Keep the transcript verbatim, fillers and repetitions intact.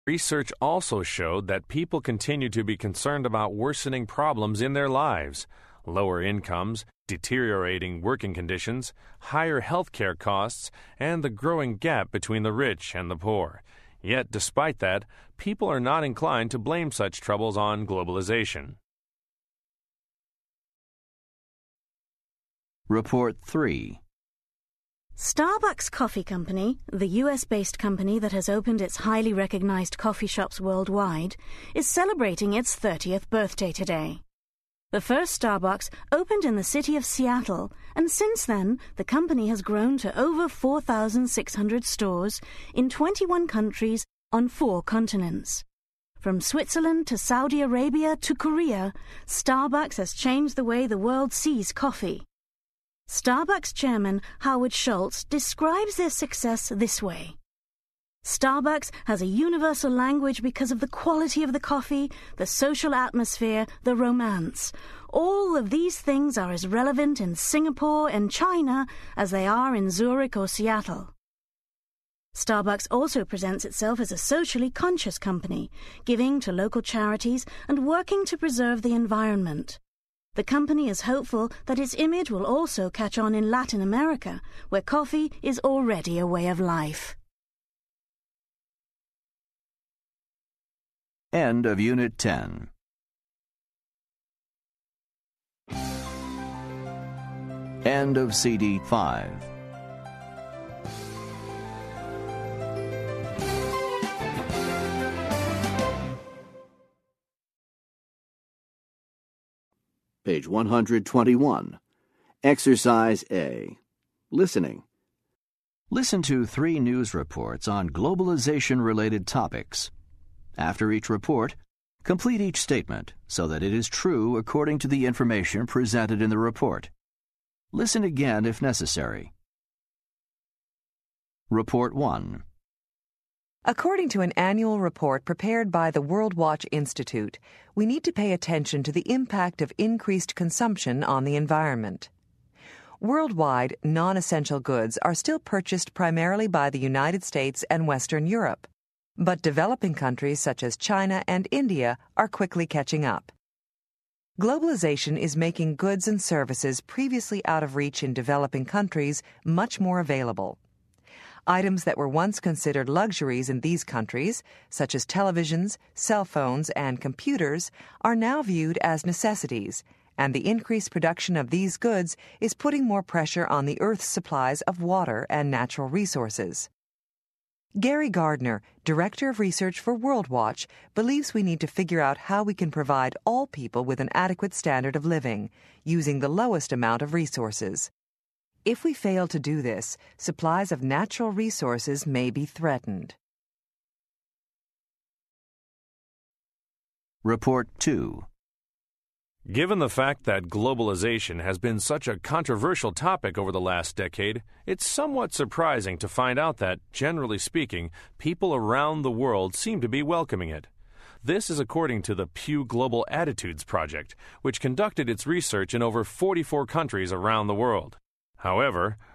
Research also showed that people continue to be concerned about worsening problems in their lives, lower incomes, deteriorating working conditions, higher health care costs, and the growing gap between the rich and the poor. Yet, despite that, people are not inclined to blame such troubles on globalization. Report three. Starbucks Coffee Company, the U S-based company that has opened its highly recognized coffee shops worldwide, is celebrating its thirtieth birthday today. The first Starbucks opened in the city of Seattle, and since then, the company has grown to over four thousand six hundred stores in twenty-one countries on four continents. From Switzerland to Saudi Arabia to Korea, Starbucks has changed the way the world sees coffee. Starbucks chairman Howard Schultz describes their success this way. Starbucks has a universal language because of the quality of the coffee, the social atmosphere, the romance. All of these things are as relevant in Singapore and China as they are in Zurich or Seattle. Starbucks also presents itself as a socially conscious company, giving to local charities and working to preserve the environment. The company is hopeful that its image will also catch on in Latin America, where coffee is already a way of life. End of Unit ten. End of C D five. Page one hundred twenty-one. Exercise A. Listening. Listen to three news reports on globalization-related topics. After each report, complete each statement so that it is true according to the information presented in the report. Listen again if necessary. Report one. According to an annual report prepared by the World Watch Institute, we need to pay attention to the impact of increased consumption on the environment. Worldwide, non-essential goods are still purchased primarily by the United States and Western Europe, but developing countries such as China and India are quickly catching up. Globalization is making goods and services previously out of reach in developing countries much more available. Items that were once considered luxuries in these countries, such as televisions, cell phones, and computers, are now viewed as necessities, and the increased production of these goods is putting more pressure on the Earth's supplies of water and natural resources. Gary Gardner, Director of Research for WorldWatch, believes we need to figure out how we can provide all people with an adequate standard of living, using the lowest amount of resources. If we fail to do this, supplies of natural resources may be threatened. Report two. Given the fact that globalization has been such a controversial topic over the last decade, it's somewhat surprising to find out that, generally speaking, people around the world seem to be welcoming it. This is according to the Pew Global Attitudes Project, which conducted its research in over forty-four countries around the world. However,